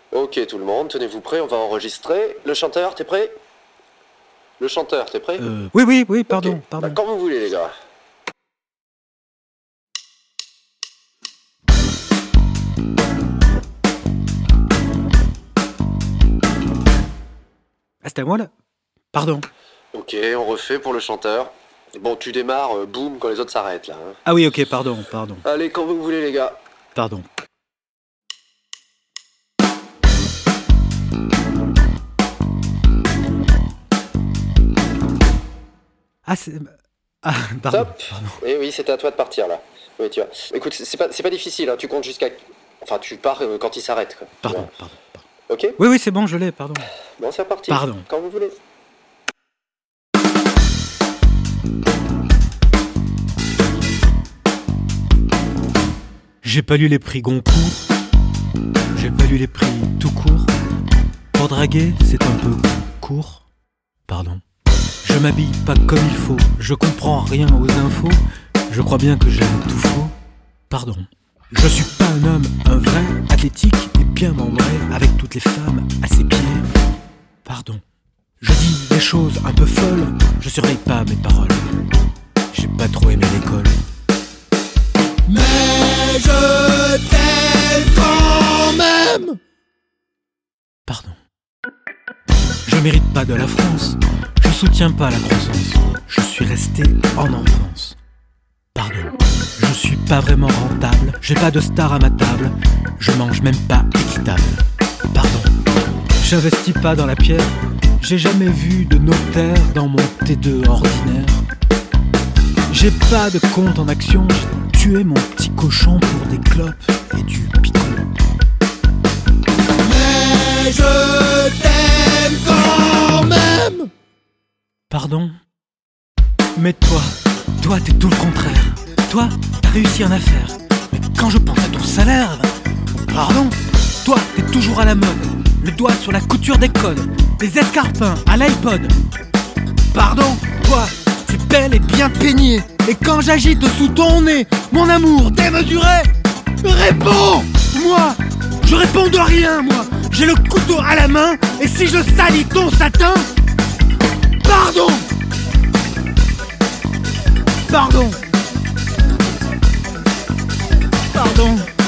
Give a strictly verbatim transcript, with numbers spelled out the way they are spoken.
Ok tout le monde, tenez-vous prêts, on va enregistrer. Le chanteur, t'es prêt? Le chanteur, t'es prêt? Euh, oui, oui, oui, pardon, Ok. pardon. Bah, quand vous voulez les gars. Ah, c'était à moi, là? Pardon. Ok, on refait pour le chanteur. Bon, tu démarres, euh, boum, quand les autres s'arrêtent là. hein. Ah oui, ok, pardon, pardon, Allez, quand vous voulez les gars. pardon. Ah, c'est... Ah, pardon, Top. pardon. Eh oui, c'était à toi de partir là. Oui, tu vois. Écoute, c'est pas, c'est pas difficile, hein. Tu comptes jusqu'à... Enfin, tu pars euh, quand il s'arrête, quoi. Pardon, Ouais. pardon, pardon. Ok? Oui, oui, c'est bon, je l'ai, pardon. Bon, c'est reparti. Pardon. Quand vous voulez. J'ai pas lu les prix Goncourt, j'ai pas lu les prix tout court. Pour draguer, c'est un peu court. Pardon. Je m'habille pas comme il faut, je comprends rien aux infos. Je crois bien que j'aime tout faux. Pardon. Je suis pas un homme, un vrai, athlétique et bien membré, avec toutes les femmes à ses pieds. Pardon. Je dis des choses un peu folles, je surveille pas mes paroles. J'ai pas trop aimé l'école. Mais je t'aime quand même. Pardon. Je mérite pas de la France, je soutiens pas la croissance. Je suis resté en enfance. Pardon. Je suis pas vraiment rentable, j'ai pas de star à ma table. Je mange même pas équitable. Pardon. J'investis pas dans la pierre, j'ai jamais vu de notaire dans mon T deux ordinaire. J'ai pas de compte en action, j'ai tué mon petit cochon pour des clopes et du picon. Mais je t'aime quand même. Pardon. Mais toi, toi t'es tout le contraire. Toi, t'as réussi en affaires. Mais quand je pense à ton salaire, pardon, toi t'es toujours à la mode. Le doigt sur la couture des codes, des escarpins à l'iPod. Pardon, toi, t'es belle et bien peignée. Et quand j'agite sous ton nez mon amour démesuré, réponds. Moi, je réponds de rien, moi. J'ai le couteau à la main, et si je salis ton satin, pardon. Pardon. Pardon.